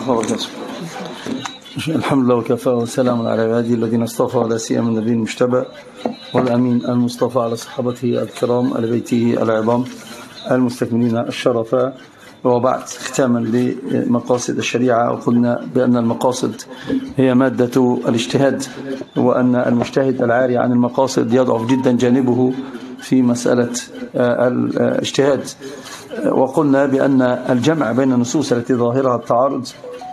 ورحمة الله وبركاته. الحمد لله وكفى وسلام على عباده الذين اصطفى، ولا سيما النبي المجتبى والأمين المصطفى على صحابته الكرام آل بيته العظام المستكملين الشرفاء. وبعد ختاما لمقاصد الشريعة، وقلنا بأن المقاصد هي مادة الاجتهاد، وأن المجتهد العاري عن المقاصد يضعف جدا جانبه في مسألة الاجتهاد. وقلنا بأن الجمع بين النصوص التي ظاهرها التعارض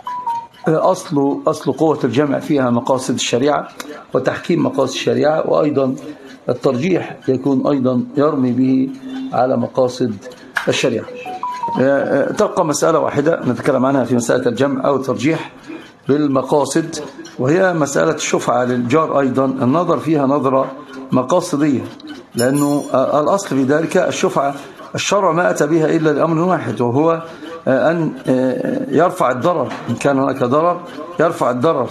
أصل قوة الجمع فيها مقاصد الشريعة وتحكيم مقاصد الشريعة، وأيضا الترجيح يكون أيضا يرمي به على مقاصد الشريعة. تبقى مسألة واحدة نتكلم عنها في مسألة الجمع أو الترجيح بالمقاصد، وهي مسألة الشفعة للجار. أيضا النظر فيها نظرة مقاصدية، لأنه الأصل في ذلك الشفعة. الشرع ما أتى بها إلا لأمر واحد، وهو أن يرفع الضرر. إن كان هناك ضرر يرفع الضرر.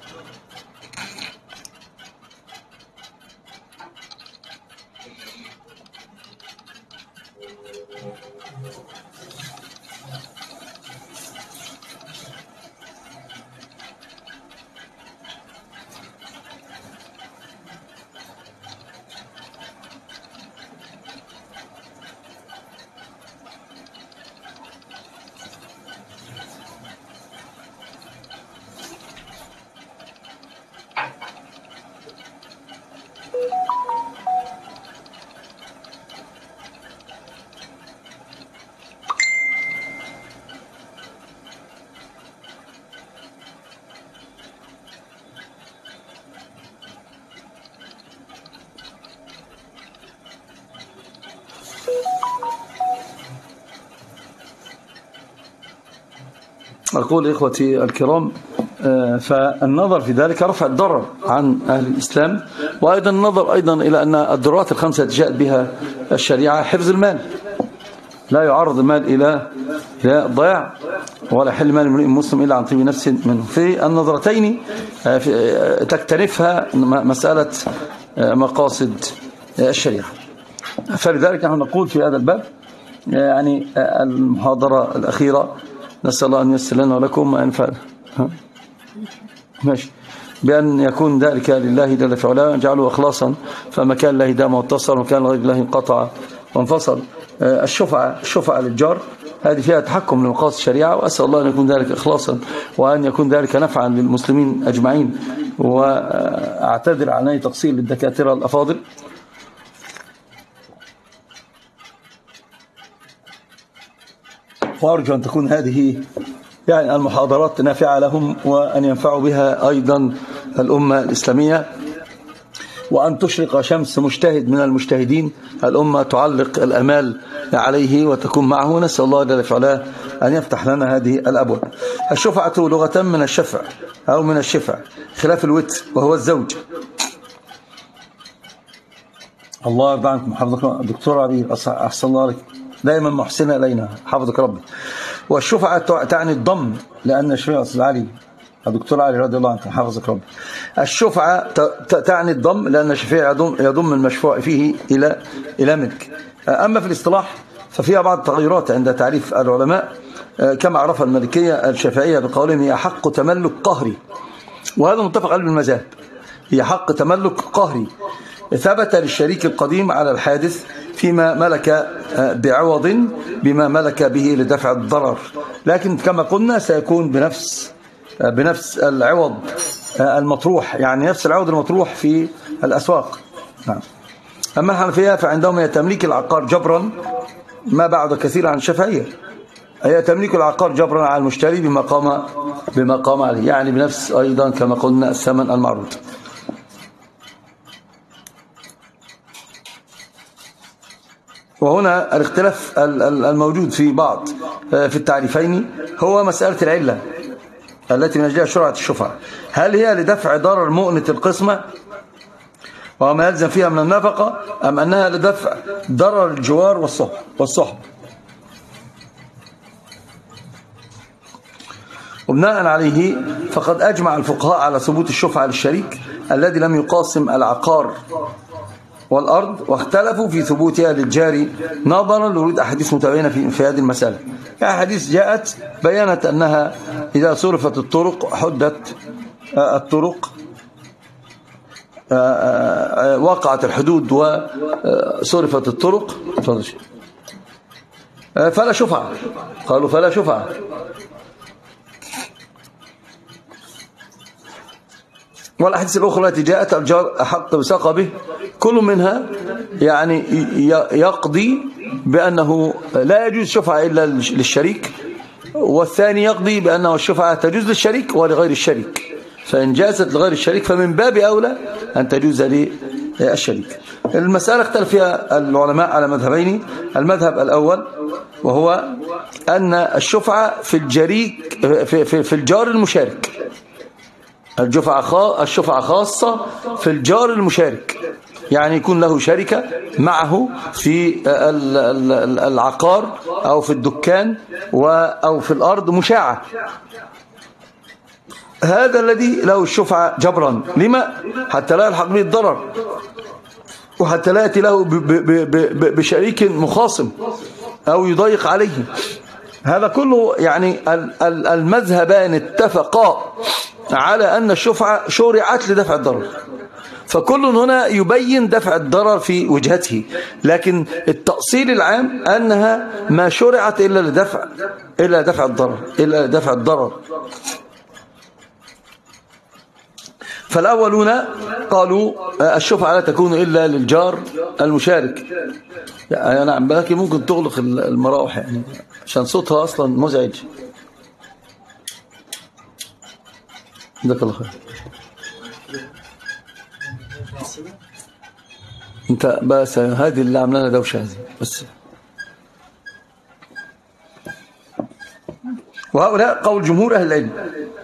أقول إخوتي الكرام، فالنظر في ذلك رفع الضرر عن أهل الإسلام، وأيضا النظر أيضا إلى أن الضرورات الخمسة التي جاءت بها الشريعة: حفظ المال، لا يعرض المال إلى الضياع، ولا يحل مال امرئ مسلم إلا عن طيب نفس منه. في النظرتين تكتنفها مسألة مقاصد الشريعة. فلذلك نحن نقول في هذا الباب، يعني المحاضرة الأخيرة نسأل الله أن ييسر لنا ولكم ما ينفعنا، ماشي، بأن يكون ذلك لله جل في علاه، نجعله إخلاصا، فما كان الله دام واتصل، وكان غير الله انقطع وانفصل. الشفعة للجار هذه فيها تحكم لمقاصد الشريعة، وأسأل الله أن يكون ذلك إخلاصا، وأن يكون ذلك نفعا للمسلمين أجمعين. وأعتذر عن أي تقصير للدكاترة الأفاضل. وأرجو أن تكون هذه يعني المحاضرات نافعة لهم، وأن ينفعوا بها أيضا الأمة الإسلامية، وأن تشرق شمس مجتهد من المجتهدين. الأمة تعلق الأمال عليه وتكون معه. نسأل الله جل في علاه أن يفتح لنا هذه الأبواب. الشفعة لغة من الشفع أو من الشفع، خلاف الوتر وهو الزوج. الله يرضى عنكم، حفظكم دكتور عبير، أحسن الله عليك، دائما محسنة إلينا، حفظك ربي. والشفعة تعني الضم، لأن الشفيع أستاذ علي الدكتور علي رضي الله عنه حفظك ربي. الشفعة تعني الضم، لأن الشفيع يضم المشفوع فيه إلى ملك. أما في الاصطلاح ففيها بعض التغيرات عند تعريف العلماء، كما عرف المالكية الشافعية بقولهم هي حق تملك قهري، وهذا متفق عليه بالمذاهب. هي حق تملك قهري ثبت للشريك القديم على الحادث فيما ملك بعوض بما ملك به لدفع الضرر، لكن كما قلنا سيكون بنفس العوض المطروح، يعني نفس العوض المطروح في الأسواق. أما الحنفية فعندهم هي تمليك العقار جبرا، ما بعد كثير عن الشافعية، هي تمليك العقار جبرا على المشتري بما قام عليه، يعني بنفس أيضا كما قلنا الثمن المعروض. وهنا الاختلاف الموجود في التعريفين هو مسألة العلة التي من أجلها شرعت الشفعة. هل هي لدفع ضرر مؤنة القسمة وما يلزم فيها من النفقة، أم أنها لدفع ضرر الجوار والصحب؟ وبناء عليه فقد أجمع الفقهاء على ثبوت الشفعة للشريك الذي لم يقاسم العقار والأرض، واختلفوا في ثبوتها للجاري نظرا لورود أحاديث متباينة في هذه المسألة. أحاديث جاءت بيانت أنها إذا صرفت الطرق حدت الطرق، وقعت الحدود وصرفت الطرق فلا شفعة. قالوا فلا شفعة. والأحاديث الأخرى التي جاءت الجار أحق بسقبه كل منها يعني يقضي بأنه لا يجوز شفعة إلا للشريك، والثاني يقضي بأنه الشفعة تجوز للشريك ولغير الشريك، فإن جازت لغير الشريك فمن باب أولى أن تجوز للشريك. المسألة اختلف فيها العلماء على مذهبين. المذهب الأول وهو أن الشفعة في الجريك في الجار المشارك. الشفعة خاصة في الجار المشارك، يعني يكون له شركة معه في العقار أو في الدكان أو في الأرض مشاعة. هذا الذي له الشفعة جبرا. لما؟ حتى لا يلحق به الضرر، وحتى لا يأتي له بشريك مخاصم أو يضيق عليه. هذا كله يعني المذهبان اتفقا على أن الشفعة شرعت لدفع الضرر، فكل هنا يبين دفع الضرر في وجهته، لكن التأصيل العام أنها ما شرعت إلا لدفع الضرر. فالأولون قالوا الشفعة لا تكون إلا للجار المشارك. يعني نعم، لكن ممكن تغلق المراوح يعني عشان صوتها أصلا مزعج. جزاك الله خير. انت بس هذه اللي عملنا دوشه هذه بس. وهؤلاء قول جمهور اهل العلم،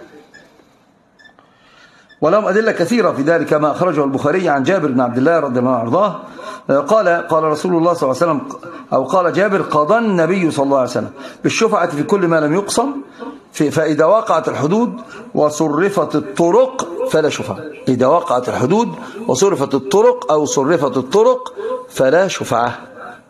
ولهم ادله كثيره في ذلك، كما اخرجه البخاري عن جابر بن عبد الله رضي الله عنه وارضاه قال رسول الله صلى الله عليه وسلم، او قال جابر: قضى النبي صلى الله عليه وسلم بالشفعه في كل ما لم يقسم، فإذا وقعت الحدود وصرفت الطرق فلا شفعة. إذا وقعت الحدود وصرفت الطرق أو صرفت الطرق فلا شفعة.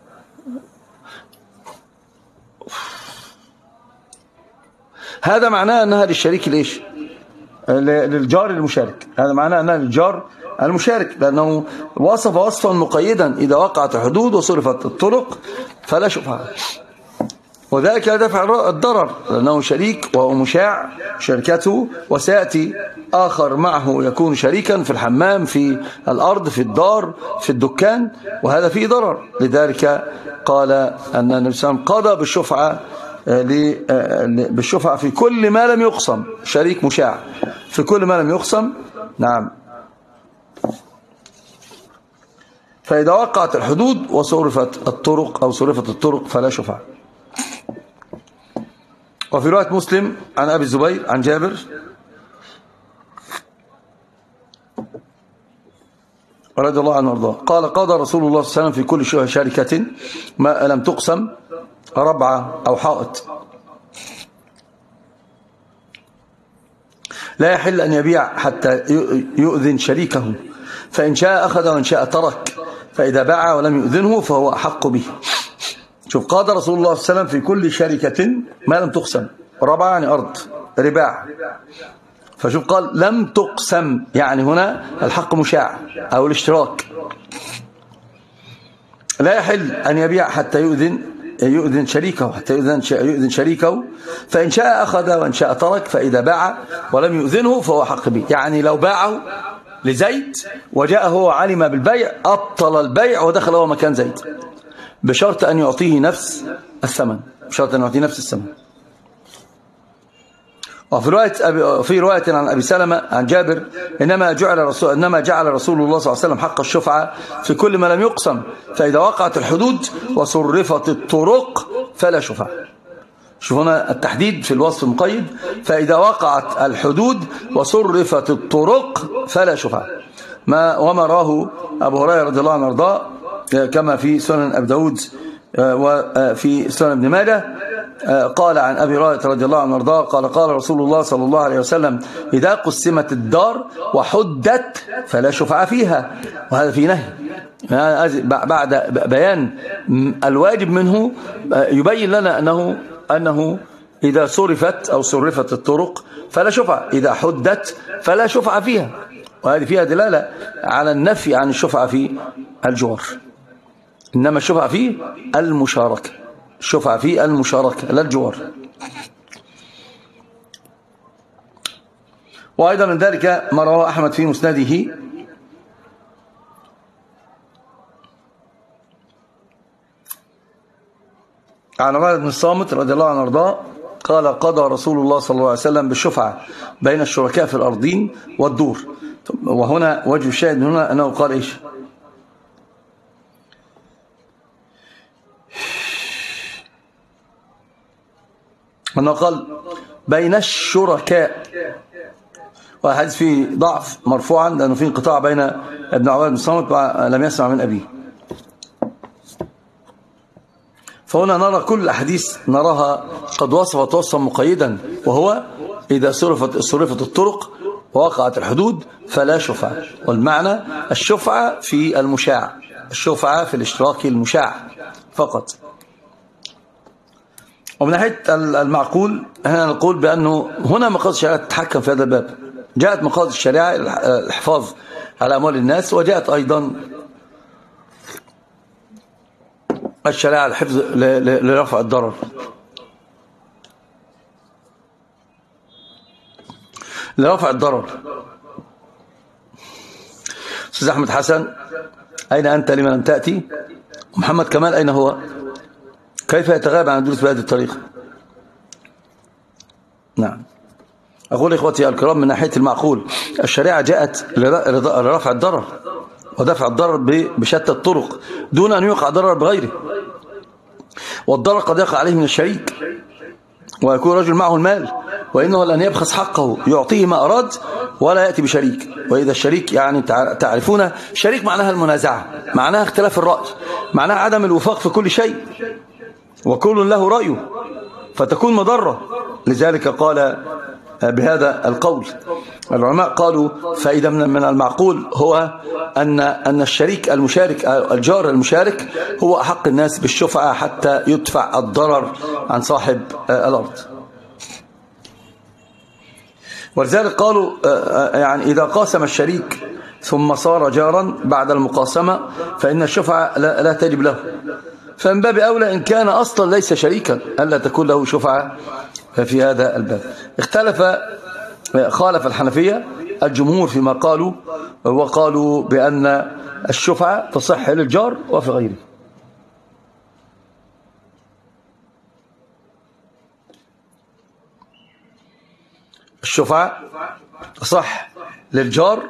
هذا معناه أنها للشريك ليش؟ للجار المشارك. هذا معناه أنها للجار المشارك، لأنه وصف وصفا مقيدا: إذا وقعت الحدود وصرفت الطرق فلا شفعة. وذلك دفع الضرر، لأنه شريك وهو مشاع شركته، وسيأتي آخر معه يكون شريكا في الحمام، في الأرض، في الدار، في الدكان، وهذا فيه ضرر. لذلك قال أن النبي صلى الله عليه وسلم قضى بالشفعة في كل ما لم يقسم. شريك مشاع في كل ما لم يقسم. نعم. فإذا وقعت الحدود وصرفت الطرق أو صرفت الطرق فلا شفعة. وفي رواية مسلم عن أبي الزبير عن جابر رضي الله عنه وارضاه قال: قضى رسول الله صلى الله عليه وسلم في كل شركة ما لم تقسم ربعة أو حائط، لا يحل أن يبيع حتى يؤذن شريكه، فإن شاء أخذ وإن شاء ترك، فإذا باع ولم يؤذنه فهو أحق به. شوف، قال رسول الله صلى الله عليه وسلم في كل شركة ما لم تقسم، ربع يعني أرض، رباع. فشوف قال لم تقسم، يعني هنا الحق مشاع أو الاشتراك. لا يحل أن يبيع حتى يؤذن شريكه، حتى يؤذن شريكه، فإن شاء أخذ وإن شاء ترك، فإذا باع ولم يؤذنه فهو حق به. يعني لو باعه لزيد وجاء هو علم بالبيع أبطل البيع ودخل هو مكان زيد، بشرط أن يعطيه نفس الثمن، بشرط أن يعطيه نفس الثمن. وفي رواية عن أبي سلمة عن جابر: إنما جعل رسول الله صلى الله عليه وسلم حق الشفعة في كل ما لم يقسم، فإذا وقعت الحدود وصرفت الطرق فلا شفعة. شوف هنا التحديد في الوصف المقيد: فإذا وقعت الحدود وصرفت الطرق فلا شفعة. وما راه أبو هريرة رضي الله عنه وارضاه كما في سنن أبي داود وفي سنن ابن ماجه، قال عن أبي هريرة رضي الله عنه وارضاه قال رسول الله صلى الله عليه وسلم: إذا قسمت الدار وحدت فلا شفعة فيها. وهذا في نهي، بعد بيان الواجب منه يبين لنا أنه إذا صرفت أو صرفت الطرق فلا شفعة، إذا حدت فلا شفعة فيها. وهذه فيها دلالة على النفي عن الشفعة في الجوار. إنما الشفعة في المشاركة، الشفعة في المشاركة لا الجوار. وأيضا من ذلك ما رواه أحمد في مسنده عن عبادة بن الصامت رضي الله عنه وارضاه قال قضى رسول الله صلى الله عليه وسلم بالشفعة بين الشركاء في الأرضين والدور. وهنا وجه الشاهد من هنا أنه قال إيش؟ أنه قال بين الشركاء، والحديث فيه ضعف مرفوعا لأنه فيه انقطاع بين ابن عبادة بن الصامت لم يسمع من أبيه. فهنا نرى كل الأحاديث نراها قد وصفت وصفا مقيدا، وهو إذا صرفت الطرق ووقعت الحدود فلا شفعة. والمعنى الشفعة في المشاع، الشفعة في الاشتراك المشاع فقط. ومن ناحية المعقول هنا نقول بأنه هنا مقاصد الشريعة تتحكم في هذا الباب. جاءت مقاصد الشريعة الحفاظ على أموال الناس، وجاءت أيضا الشريعة الحفظ لرفع الضرر. لرفع الضرر. أستاذ أحمد حسن، أين أنت لما لم تأتي؟ محمد كمال أين هو؟ كيف يتغاب عن الدروس بهذه الطريقة؟ نعم، أقول إخوتي الكرام من ناحية المعقول الشريعة جاءت لرفع الضرر ودفع الضرر بشتى الطرق دون أن يوقع ضرر بغيره. والضرر قد يقع عليه من الشريك، ويكون رجل معه المال وإنه لن يبخس حقه يعطيه ما أراد ولا يأتي بشريك. وإذا الشريك يعني تعرفون شريك معناها المنازعة، معناها اختلاف الرأي، معناها عدم الوفاق في كل شيء، وكل له رأيه فتكون مضرة. لذلك قال بهذا القول العلماء قالوا فإذا من المعقول هو أن الشريك المشارك الجار المشارك هو أحق الناس بالشفعة حتى يدفع الضرر عن صاحب الأرض. ولذلك قالوا يعني إذا قاسم الشريك ثم صار جارا بعد المقاسمة فإن الشفعة لا تجب له، فمن باب أولى إن كان أصلا ليس شريكا ألا تكون له شفعة في هذا الباب. خالف الحنفية الجمهور فيما قالوا، وقالوا بأن الشفعة تصح للجار وفي غيره. الشفعة تصح للجار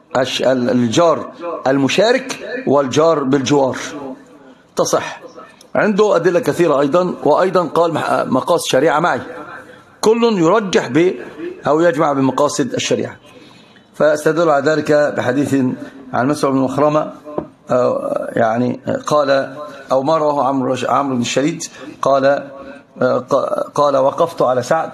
المشارك والجار بالجوار تصح. عنده أدلة كثيرة أيضا، وأيضا قال مقاصد الشريعة معي، كل يرجح أو يجمع بمقاصد الشريعة. فاستدل على ذلك بحديث عن مسعود بن مخرمة يعني قال أو ما رواه عمرو بن الشريد قال وقفت على سعد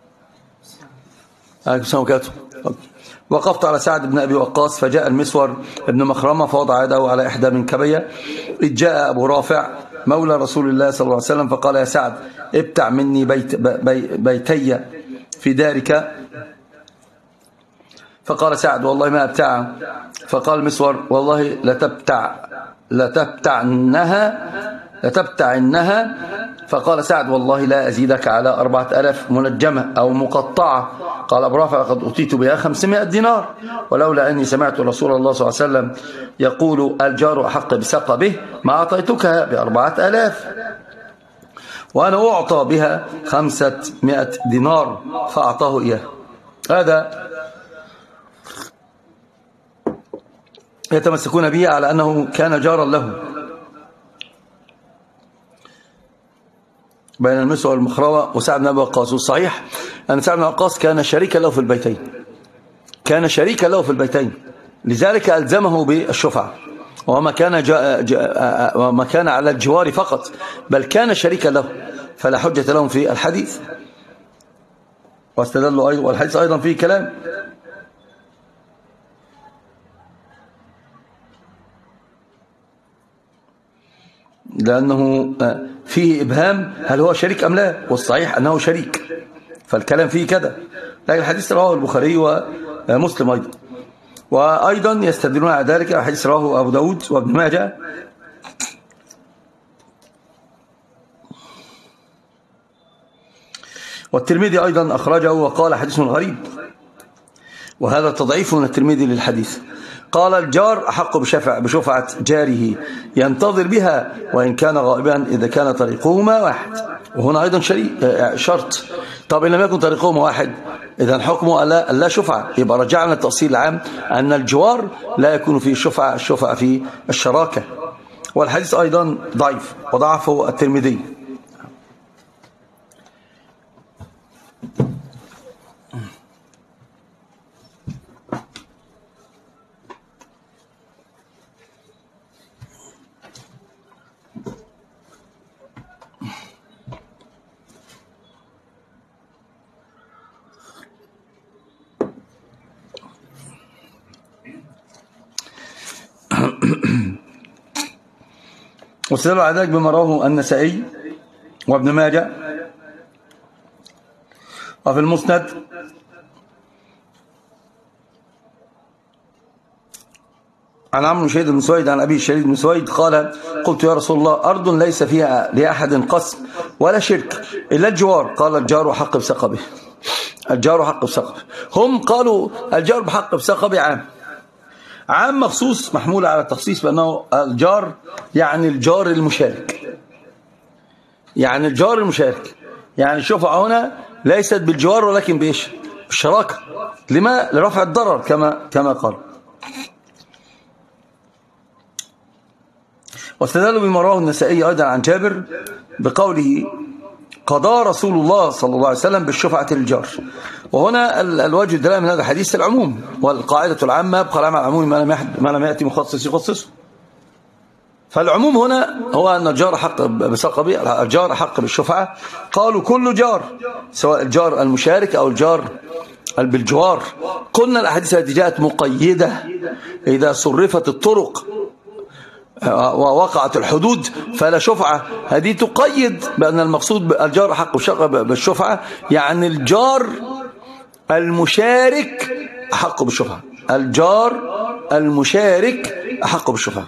وقفت على سعد بن أبي وقاص فجاء المسور بن مخرمة فوضع يده على إحدى منكبيه، إذ جاء أبو رافع مولى رسول الله صلى الله عليه وسلم فقال يا سعد ابتع مني بيتي في دارك. فقال سعد والله ما ابتع. فقال المسور والله لتبتعنها. فقال سعد والله لا أزيدك على 4000 منجمة أو مقطعة. قال أبو رافع قد أتيت بها 500 دينار، ولولا أني سمعت رسول الله صلى الله عليه وسلم يقول الجار أحق بسق به ما أعطيتك ب4000، وأنا أعطى بها 500 دينار فأعطاه إياه. هذا يتمسكون به على أنه كان جارا له. بين المسور والمخرمة وسعد بن أبي وقاص، والصحيح أن سعد بن أبي وقاص كان شريكا له في البيتين، لذلك ألزمه بالشفعة، وما كان على الجوار فقط بل كان شريكا له، فلا حجة لهم في الحديث. واستدلوا أيضا والحديث أيضا فيه كلام. لأنه فيه إبهام هل هو شريك أم لا، والصحيح أنه شريك، فالكلام فيه كده. لكن الحديث رواه البخاري ومسلم أيضا. وأيضا يستدلون على ذلك الحديث رواه أبو داود وابن ماجه والترمذي أيضا أخرجه وقال حديث غريب، وهذا تضعيف من الترمذي للحديث. قال الجار أحق بشفعة جاره ينتظر بها وإن كان غائبا إذا كان طريقهما واحد. وهنا أيضا شرط. طب إن لم يكن طريقهما واحد إذا حكمه ألا شفعة. يبقى رجعنا التأصيل العام أن الجوار لا يكون فيه الشفعة في الشراكة. والحديث أيضا ضعيف وضعفه الترمذي. واستدل على ذلك بما رواه النسائي وابن ماجه وفي المسند عن عمرو بن شهيد بن سويد عن أبي شهيد بن سويد قال قلت يا رسول الله أرض ليس فيها لأحد قسم ولا شرك إلا الجوار. قال الجار حق بسقبه. الجار حق بسقبه. هم قالوا الجار بحق بسقبه عام مخصوص محمول على التخصيص بأنه الجار يعني الجار المشارك. يعني الجار المشارك يعني الشفعة هنا ليست بالجوار ولكن بإيش؟ بالشراكة. لما؟ لرفع الضرر كما قال. واستدلوا بما رواه النسائي أيضا عن جابر بقوله قضى رسول الله صلى الله عليه وسلم بالشفعة للجار. وهنا الوجه الدلالة من هذا الحديث العموم، والقاعدة العامة يبقى العام على العموم ما لم يأتي مخصص يخصصه. فالعموم هنا هو أن الجار حق بسقبه، الجار حق بالشفعة. قالوا كل جار سواء الجار المشارك أو الجار بالجوار. قلنا الأحاديث التي جاءت مقيدة إذا صرفت الطرق ووقعت الحدود فلا شفعة. هذه تقيد بأن المقصود الجار حق بالشفعة، يعني الجار المشارك أحق بالشفعة. الجار المشارك أحق بالشفعة.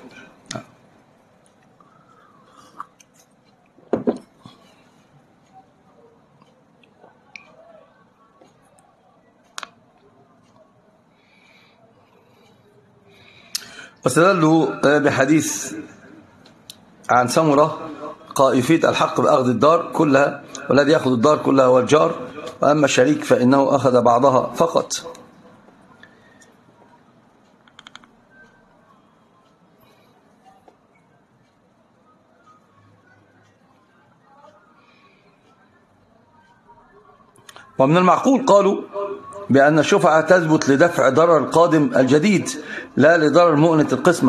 واستدلوا بحديث عن سمرة قائفية الحق بأخذ الدار كلها، والذي يأخذ الدار كلها هو الجار، وأما الشريك فإنه أخذ بعضها فقط. ومن المعقول قالوا بأن الشفعة تثبت لدفع ضرر القادم الجديد لا لضرر مؤنة القسمة.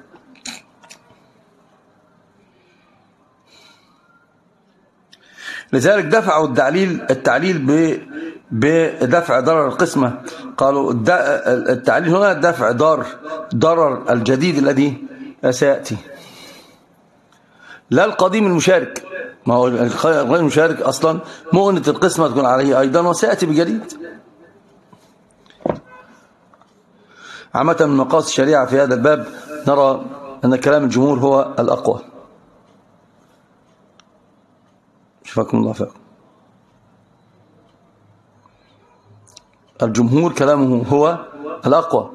لذلك دفعوا التعليل بدفع ضرر القسمة. قالوا التعليل هنا دفع ضرر الجديد الذي سيأتي لا القديم المشارك. ما هو غير المشارك أصلا مؤنة القسمة تكون عليه أيضا وسيأتي بجديد. عامة من مقاصد الشريعة في هذا الباب نرى أن كلام الجمهور هو الأقوى. شفاكم الله خير. الجمهور كلامه هو الأقوى.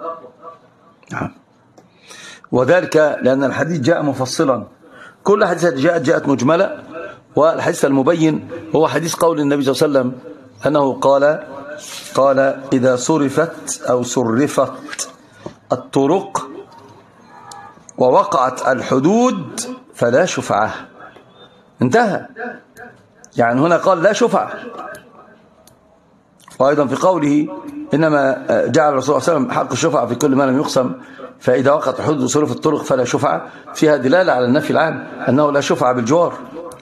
وذلك لأن الحديث جاء مفصلا. كل حديث جاءت مجملة، والحديث المبين هو حديث قول النبي صلى الله عليه وسلم أنه قال إذا صرفت أو صرفت الطرق ووقعت الحدود فلا شفعة. انتهى. يعني هنا قال لا شفعة. وأيضا في قوله إنما جعل الرسول صلى الله عليه وسلم حق الشفعة في كل ما لم يقسم، فإذا وقعت الحدود وصرفت الطرق فلا شفعة، فيها دلالة على النفي العام أنه لا شفعة بالجوار.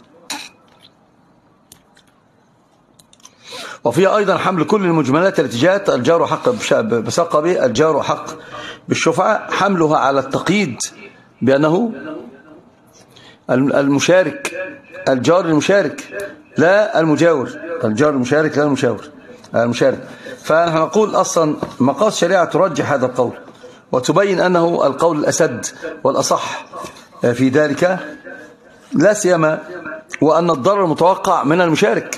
وفيها أيضا حمل كل المجملات التي جاءت الجار حق بسقبه الجار حق بالشفعة، حملها على التقييد بأنه المشارك، الجار المشارك لا المجاور، الجار المشارك لا المشارك. فنحن نقول أصلا مقاصد الشريعة ترجح هذا القول وتبين أنه القول الأسد والأصح في ذلك، لا سيما وأن الضرر متوقع من المشارك.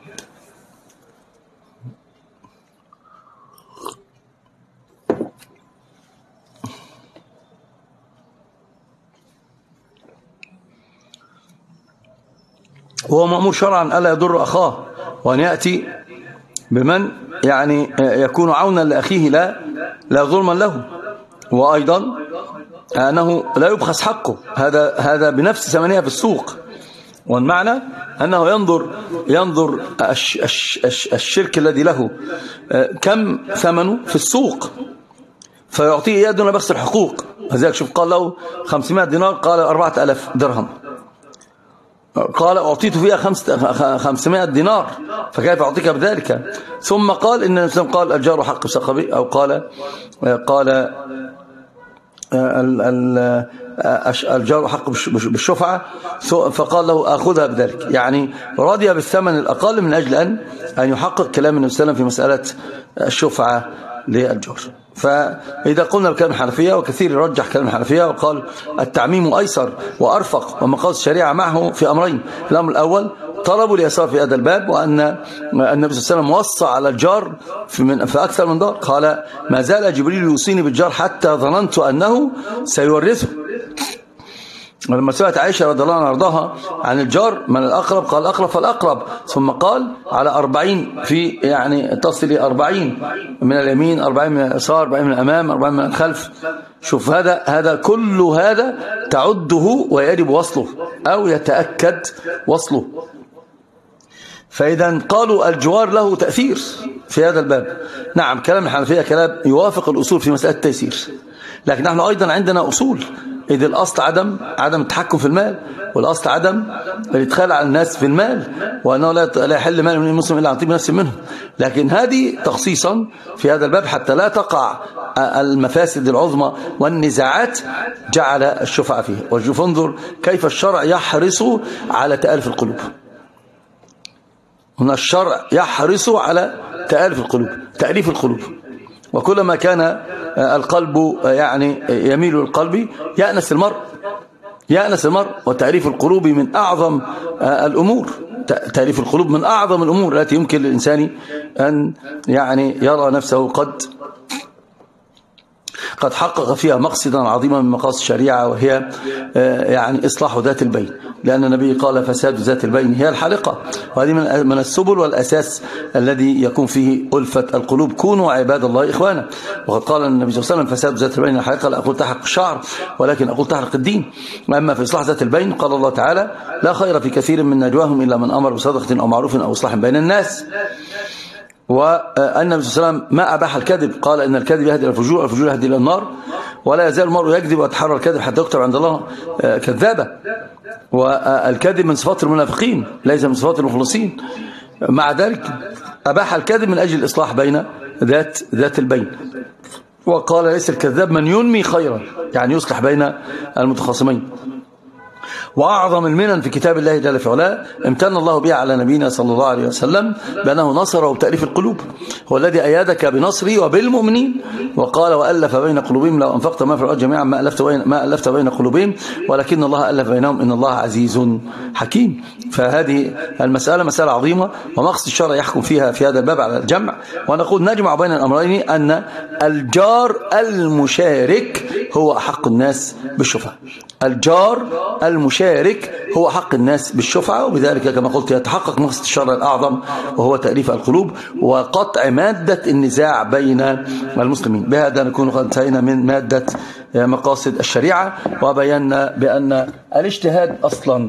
وهو مأمور شرعا ألا يضر أخاه، وأن يأتي بمن يعني يكون عونا لأخيه لا ظلما له، وأيضا أنه لا يبخس حقه، هذا بنفس ثمنها في السوق. والمعنى أنه ينظر الشرك الذي له كم ثمنه في السوق فيعطيه إياه دون بخس الحقوق. لذلك شوف قال له 500 دينار، قال 4000 درهم، قال أعطيت فيها 500 دينار فكيف أعطيك بذلك؟ ثم قال إن الإسلام قال الجار حق بسقبه، أو قال الجار حق بالشفعة، فقال له أخذها بذلك، يعني رضي بالثمن الأقل من أجل أن يحقق كلام النبي صلى الله عليه وسلم في مسألة الشفعة للجار. فإذا قلنا الكلام الحنفية، وكثير يرجح كلام الحنفية وقال التعميم أيسر وأرفق، ومقاصد الشريعة معه في أمرين. الأمر الأول طلبوا اليسار في هذا الباب، وأن النبي صلى الله عليه وسلم وصى على الجار في أكثر من دار، قال ما زال جبريل يوصيني بالجار حتى ظننت أنه سيورثه. ولما سألت عائشة رضي الله عنها وارضاها عن الجار من الأقرب، قال الأقرب فالأقرب، ثم قال على 40 في يعني تصل 40 من اليمين، 40 من اليسار، 40 من الأمام، 40 من الخلف. شوف هذا كل هذا تعده ويجب وصله أو يتأكد وصله. فإذا قالوا الجوار له تأثير في هذا الباب. نعم كلام الحنفية كلام يوافق الأصول في مسألة التيسير، لكن نحن أيضا عندنا أصول، إذ الأصل عدم التحكم في المال، والأصل عدم الإدخال على الناس في المال، وأنه لا يحل مال من المسلم إلا عن طيب نفس منه. لكن هذه تخصيصا في هذا الباب حتى لا تقع المفاسد العظمى والنزاعات جعل الشفعة فيه. وشوف انظر كيف الشرع يحرص على تآلف القلوب. هنا الشرع يحرص على تأليف القلوب، وكلما كان القلب يعني يميل للقلب يأنس المرء. وتأليف القلوب من أعظم الأمور، تأليف القلوب من أعظم الأمور التي يمكن للإنسان أن يعني يرى نفسه قد حقق فيها مقصدا عظيما من مقاصد الشريعة، وهي يعني إصلاح ذات البين، لأن النبي قال فساد ذات البين هي الحالقة. وهذه من السبل والأساس الذي يكون فيه ألفة القلوب. كونوا عباد الله إخوانا. وقد قال النبي صلى الله عليه وسلم فساد ذات البين الحالقة، لا أقول تحرق الشعر ولكن أقول تحرق الدين. وأما في إصلاح ذات البين قال الله تعالى لا خير في كثير من نجواهم إلا من أمر بصدقة أو معروف أو إصلاح بين الناس. والنبي صلى الله عليه وسلم ما أباح الكذب، قال إن الكذب يهدي إلى الفجور والفجور يهدي إلى النار، ولا يزال المرء يكذب ويتحرى الكذب حتى يكتب عند الله كذابا. والكذب من صفات المنافقين ليس من صفات المخلصين. مع ذلك أباح الكذب من أجل الإصلاح بين ذات البين، وقال ليس الكذاب من ينمي خيرا، يعني يصلح بين المتخاصمين. وأعظم المنن في كتاب الله جل في علاه امتن الله بها على نبينا صلى الله عليه وسلم بأنه نصره بتأليف القلوب، هو الذي أيدك بنصره وبالمؤمنين، وقال وألف بين قلوبهم لو أنفقت ما في الأرض جميعا ما ألفت بين قلوبهم ولكن الله ألف بينهم إن الله عزيز حكيم. فهذه المسألة مسألة عظيمة، ومقصد الشرع يحكم فيها في هذا الباب على الجمع. ونقول نجمع بين الأمرين أن الجار المشارك هو أحق الناس بالشفعة. الجار المشارك هو حق الناس بالشفعة، وبذلك كما قلت يتحقق مقصد الشرع الأعظم وهو تأليف القلوب وقطع مادة النزاع بين المسلمين. بهذا نكون قد انتهينا من مادة مقاصد الشريعة، وبينا بأن الاجتهاد أصلا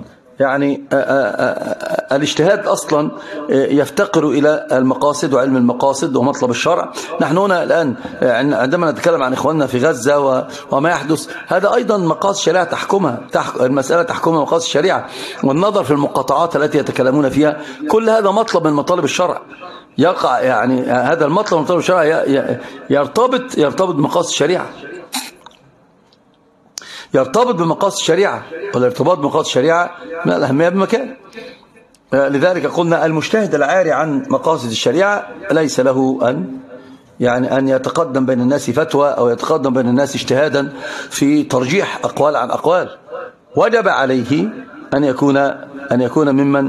الاجتهاد أصلا يفتقر إلى المقاصد وعلم المقاصد ومطلب الشرع. نحن هنا الآن عندما نتكلم عن إخواننا في غزة وما يحدث، هذا أيضا مقاصد الشريعة تحكمها، المسألة تحكمها مقاصد الشريعة، والنظر في المقاطعات التي يتكلمون فيها، كل هذا مطلب من مطالب الشرع. يقع يعني هذا المطلب من مطالب الشرع يرتبط بمقاصد الشريعة. يرتبط بمقاصد الشريعة، والارتباط بمقاصد الشريعة من الأهمية بمكان. لذلك قلنا المجتهد العاري عن مقاصد الشريعة ليس له أن يتقدم بين الناس فتوى أو يتقدم بين الناس اجتهادا في ترجيح أقوال عن أقوال. وجب عليه أن يكون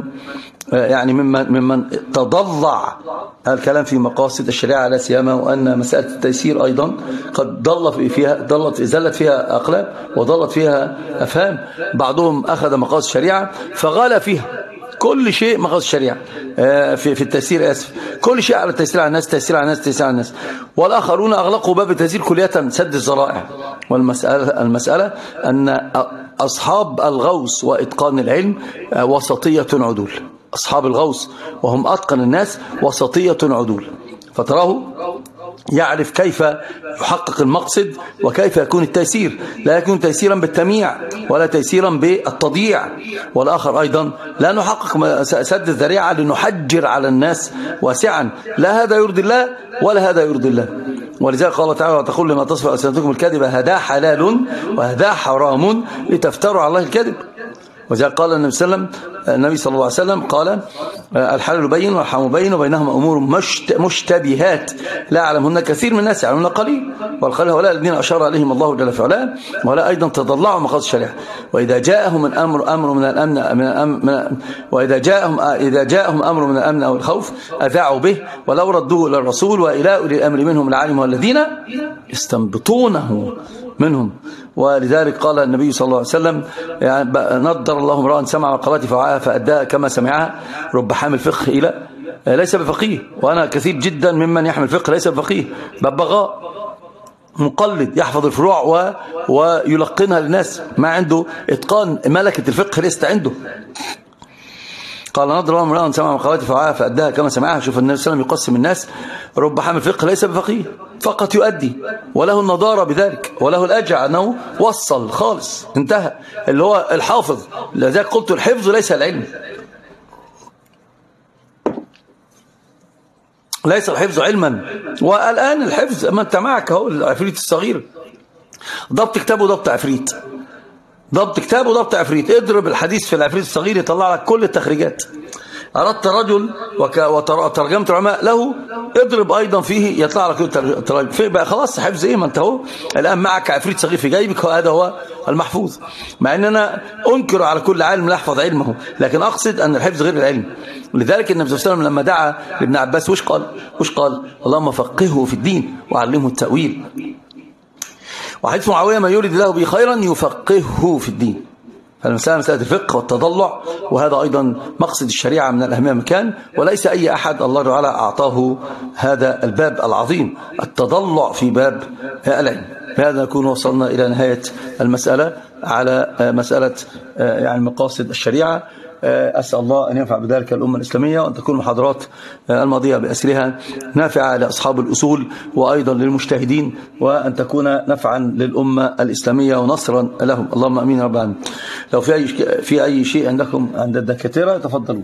ممن تضلع الكلام في مقاصد الشريعة، لا سيما وأن مسألة التيسير أيضا قد زلت فيها أقلام وضلت فيها أفهام. بعضهم أخذ مقاصد الشريعة فغال فيها كل شيء مقاصد الشريعة في التيسير، كل شيء على التيسير على الناس، تيسير على الناس، تيسير على الناس. والآخرون أغلقوا باب التيسير كلية سد الذرائع. والمسألة أن أصحاب الغوص وإتقان العلم وسطية عدول. أصحاب الغوص وهم أتقن الناس وسطية عدول، فتراه يعرف كيف يحقق المقصد وكيف يكون التيسير. لا يكون تيسيرا بالتمييع ولا تيسيرا بالتضييع. والآخر أيضا لا نحقق سد الذريعة لنحجر على الناس واسعا، لا هذا يرضي الله ولا هذا يرضي الله. ولذلك قال تعالى: وتقول لما تصف ألسنتكم الكذب هذا حلال وهذا حرام لتفتروا على الله الكذب. وذلك قال النبي صلى الله عليه وسلم قال: الحلال بين والحرام بين وبينهما أمور مشتبهات لا يعلمهن كثير من الناس يعلمون قليل، والقليل هؤلاء الذين أشار عليهم الله جل في علاه، وهؤلاء أيضا تضلعوا مقاصد الشريعة. وإذا جاءهم أمر من الأمن وإذا جاءهم أمر من الأمن أو الخوف أذاعوا به ولو ردوه إلى الرسول وإلى أولي الأمر منهم لعلمه الذين يستنبطونه منهم. ولذلك قال النبي صلى الله عليه وسلم: يعني نضر الله امرأ سمع مقالاتي فوعاها فأداها كما سمعها، رب حامل فقه إلى ليس بفقيه. وأنا كثير جدا ممن يحمل فقه ليس بفقيه، ببغاء مقلد يحفظ الفروع ويلقنها للناس، ما عنده إتقان ملكة الفقه ليست عنده. قال: نضر الله امرأ سمع مقالاتي فوعاها فأداها كما سمعها. شوف النبي صلى الله عليه وسلم يقسم الناس: رب حامل فقه ليس بفقيه، فقط يؤدي وله النضارة بذلك وله الأجر أنه وصل خالص انتهى، اللي هو الحافظ. لذلك قلت الحفظ ليس العلم، ليس الحفظ علما. والآن الحفظ ما انت معك اهو العفريت الصغير، ضبط كتاب وضبط عفريت، ضبط كتاب وضبط عفريت. اضرب الحديث في العفريت الصغير يطلع لك كل التخريجات. أردت رجل وترجمت العلماء له، اضرب أيضا فيه يطلع لك الترجمة. في بقى خلاص حفظ إيه؟ ما أنت هو الآن معك عفريت صغير في جيبك، هذا هو المحفوظ. مع أن أنا أنكر على كل عالم لا يحفظ علمه، لكن أقصد أن الحفظ غير العلم. ولذلك النبي صلى الله عليه وسلم لما دعا لابن عباس وش قال؟ اللهم فقهه في الدين وعلمه التأويل. وحديث معاوية: ما يريد الله به خيرا يفقهه في الدين. فالمسألة مسألة الفقه والتضلع، وهذا أيضا مقصد الشريعة من الأهمية مكان، وليس أي أحد الله تعالى أعطاه هذا الباب العظيم، التضلع في باب العلم. بهذا نكون وصلنا إلى نهاية المسألة على مسألة يعني مقاصد الشريعة. أسأل الله أن ينفع بذلك الأمة الإسلامية، وأن تكون المحاضرات الماضية بأسرها نافعة لأصحاب الأصول وأيضا للمجتهدين، وأن تكون نفعا للأمة الإسلامية ونصرا لهم. اللهم أمين رب العالمين. لو في أي شيء عندكم عند الدكاترة تفضلوا.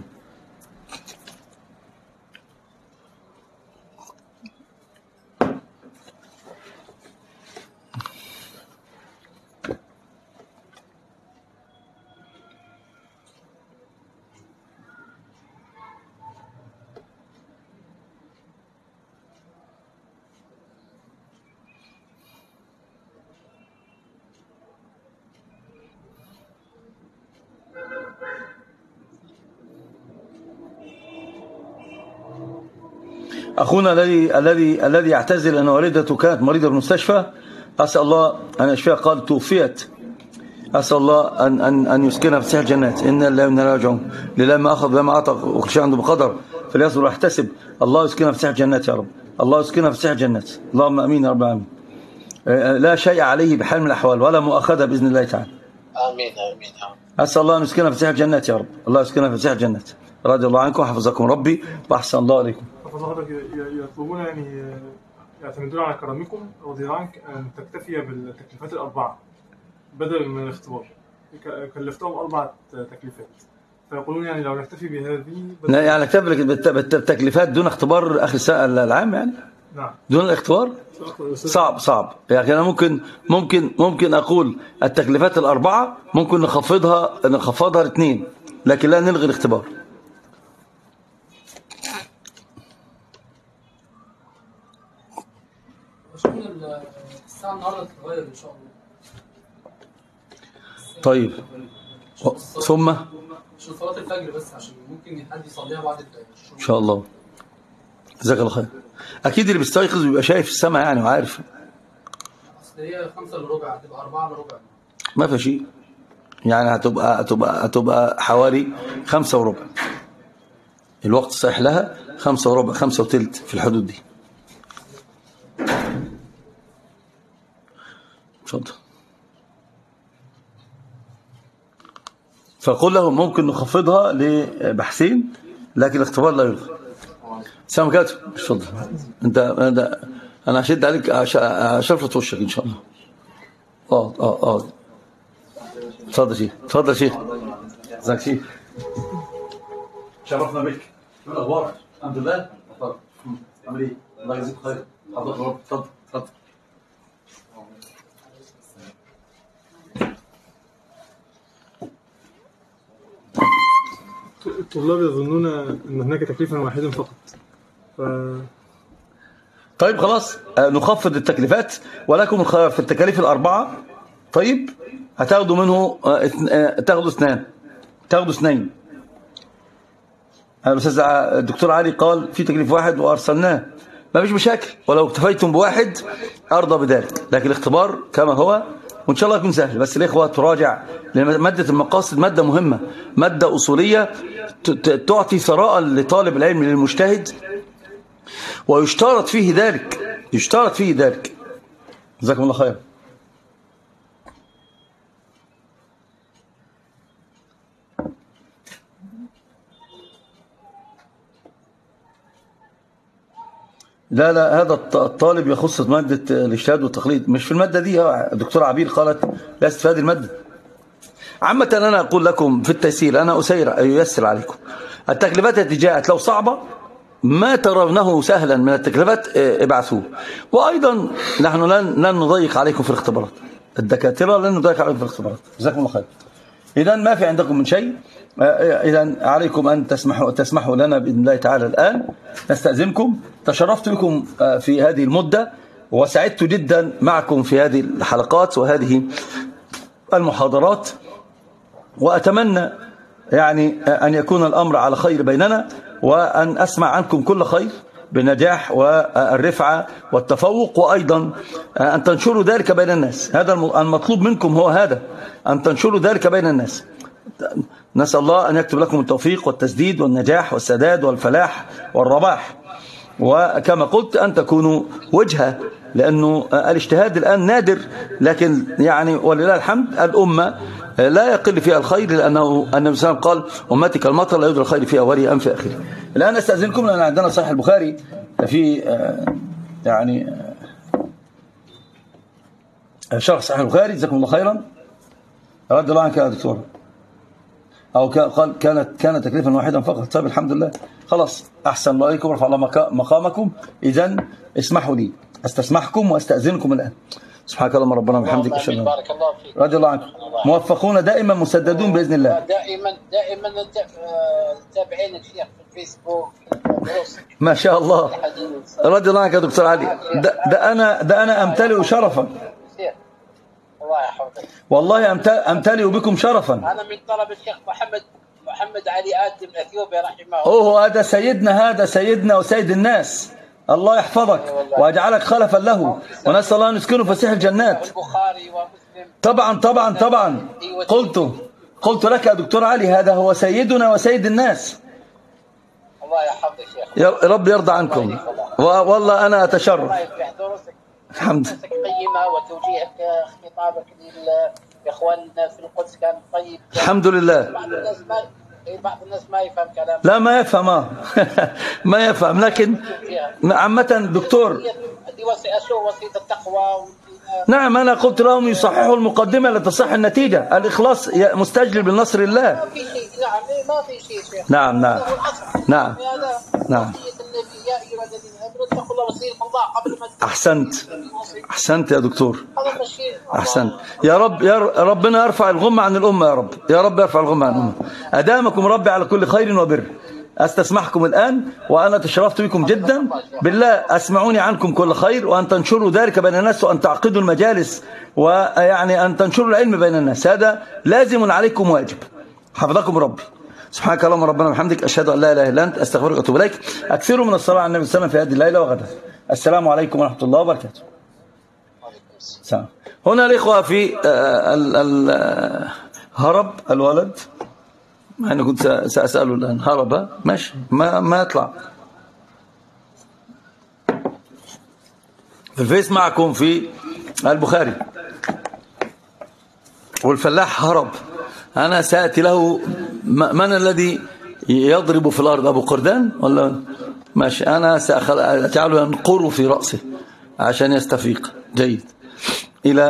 أخونا الذي يعتذر أن والدته كانت مريضة في المستشفى، أسأل الله أن يشفيها، قال توفيت. أسأل الله أن يسكنها في سيح الجنات. إن الله وإنا إليه راجعون. لله ما أخذ وما أعطى وكل شيء عنده بقدر، فليصبر ويحتسب. الله يسكنها في سيح الجنات يا رب، الله يسكنها في سيح الجنات. اللهم أمين يا رب العالمين. لا شيء عليه بحال من الأحوال ولا مؤاخذة بإذن الله تعالى. آمين آمين. أسأل الله أن يسكنها في سيح الجنات يا رب، الله يسكنها في سيح الجنات. رضي الله عنكم وحفظكم ربي وأحسن الله عليكم. حضرتك يطلبون يعني يعتمدون على كرمكم رضي الله عنك أن تكتفي بالتكليفات الأربعة بدلا من الاختبار. كلفتهم 4 تكليفات، فيقولون يعني لو نكتفي بهذه لا يعني نكتفي بالتكليفات دون اختبار آخر السنة العام يعني. نعم. دون الاختبار صعب. يعني أنا ممكن أقول التكليفات الأربعة ممكن نخفضها لاثنين، لكن لا نلغي الاختبار. الساعة النهارده تتغير إن شاء الله. طيب ثم عشان صلاة الفجر بس، عشان ممكن حد يصليها بعد الشروق. إن شاء الله. جزاك الله خير. أكيد اللي بيستيقظ بيبقى شايف السماء يعني وعارف. أصل هي 5 إلا ربع، هتبقى 4 إلا ربع. ما في شيء يعني، هتبقى حوالي 5 وربع. الوقت الصحيح لها 5 وربع 5 وثلث في الحدود دي. اتفضل. فقل لهم ممكن نخفضها لبحثين، لكن الاختبار لا يلغى. سلام كاتب. اتفضل. انت انا هشد عليك اشفط وشك ان شاء الله. اتفضل شيخ. اتفضل شيخ. ازيك شيخ؟ شرفنا بك. من اخبارك؟ الحمد لله. عامل ايه؟ الله يجزيك خير. حضرتك اتفضل. الطلاب يظنون أن هناك تكليفا واحدا فقط. طيب خلاص نخفض التكليفات، ولكم الخيار في التكاليف الأربعة. طيب هتاخدوا منه تاخدوا اثنين. الأستاذ الدكتور علي قال في تكليف واحد وأرسلناه، ما فيش مشاكل، ولو اكتفيتم بواحد أرضى بذلك، لكن الاختبار كما هو وإن شاء الله يكون سهل. بس الإخوة تراجع، لأن مادة المقاصد مادة مهمة، مادة أصولية تعطي ثراء لطالب العلم للمجتهد، ويشترط فيه ذلك. جزاكم الله خير. لا هذا الطالب يخص مادة الاجتهاد والتقليد، مش في المادة دي. الدكتورة عبير قالت ليست في هذه المادة. عامة أنا أقول لكم في التيسير، أنا أيسر عليكم. التكليفات التي جاءت لو صعبة ما ترونه سهلا من التكليفات ابعثوه. وأيضا نحن لن نضيق عليكم في الاختبارات، الدكاترة لن نضيق عليكم في الاختبارات. جزاكم الله خير. إذا ما في عندكم من شيء، إذا عليكم أن تسمحوا لنا بإذن الله تعالى. الآن نستأذنكم. تشرفت بكم في هذه المدة، وسعدت جدا معكم في هذه الحلقات وهذه المحاضرات، وأتمنى يعني أن يكون الأمر على خير بيننا، وأن أسمع عنكم كل خير بالنجاح والرفعة والتفوق، وأيضا أن تنشروا ذلك بين الناس. هذا المطلوب منكم، هو هذا، أن تنشروا ذلك بين الناس. نسأل الله أن يكتب لكم التوفيق والتسديد والنجاح والسداد والفلاح والرباح، وكما قلت أن تكونوا وجهة، لأنه الاجتهاد الآن نادر، لكن يعني ولله الحمد الأمة لا يقل فيها الخير، لأنه النبي صلى الله عليه وسلم قال أمتي كالمطر لا يدرى الخير في أولها أم في آخره. الآن أستأذنكم، لأن عندنا صحيح البخاري في يعني شرح صحيح البخاري. جزاكم الله خيرا. رد الله عنك يا دكتور. أو قال كان تكليفا واحدا فقط. طيب الحمد لله، خلاص أحسن الله عليكم ورفع الله مقامكم. إذن اسمحوا لي، أستسمحكم وأستأذنكم الآن. سبحانك اللهم ربنا وبحمدك أشهد أن لا إله إلا أنت. بارك الله فيك. رضي الله عنكم. موفقون دائما، مسددون بإذن الله. دائما تابعين الشيخ في الفيسبوك. ما شاء الله. رضي الله عنك يا دكتور علي. ده أنا أمتلئ شرفا. والله أمتلئ بكم شرفا. أنا من طلب الشيخ محمد علي آدم الأثيوبي رحمه الله. هذا سيدنا وسيد الناس. الله يحفظك ويجعلك خلفا له، ونسأل الله أن يسكنه فسيح الجنات. البخاري ومسلم. طبعا قلت لك يا دكتور علي، هذا هو سيدنا وسيد الناس. الله يحفظك يا رب يرضى عنكم. والله أنا أتشرف. الحمد لله. قيمة وتوجيهك خطابك لإخواننا في القدس كان طيب. الحمد لله. بعض الناس ما يفهم كلام. لا ما يفهم ما يفهم، لكن عامة دكتور دي وسيلة التقوى. نعم، أنا قلت لهم يصححوا المقدمة لتصح النتيجة. الإخلاص مستجلب لنصر الله. ما في شيء. ما في شيء. نعم. يا أيها الذين آمنوا اتقوا الله وسيله الله قبل ما احسنت يا دكتور، هذا تشهير. احسنت. يا رب ربنا يرفع الغمة عن الامه، يا رب يا رب يرفع الغمة عن الامه. ادامكم ربي على كل خير وبر. استسمحكم الان وانا تشرفت بكم جدا، بالله اسمعوني عنكم كل خير، وان تنشروا ذلك بين الناس، وان تعقدوا المجالس، ويعني ان تنشروا العلم بين الناس، هذا لازم عليكم واجب. حفظكم ربي. سبحانك اللهم ربنا وبحمدك، اشهد ان لا اله الا انت، استغفرك واتوب اليك. اكثروا من الصلاه على النبي صلى الله عليه وسلم في هذه الليله وغدا. السلام عليكم ورحمه الله وبركاته. سلام. هنا الاخوه في هرب الولد، انا كنت ساساله الان، هرب ماشي، ما يطلع في الفيس معكم في البخاري، والفلاح هرب. أنا سأتي له، من الذي يضرب في الأرض؟ أبو قردان ولا ماشي؟ أنا سأجعله ينقر في رأسه عشان يستفيق. جيد. إلى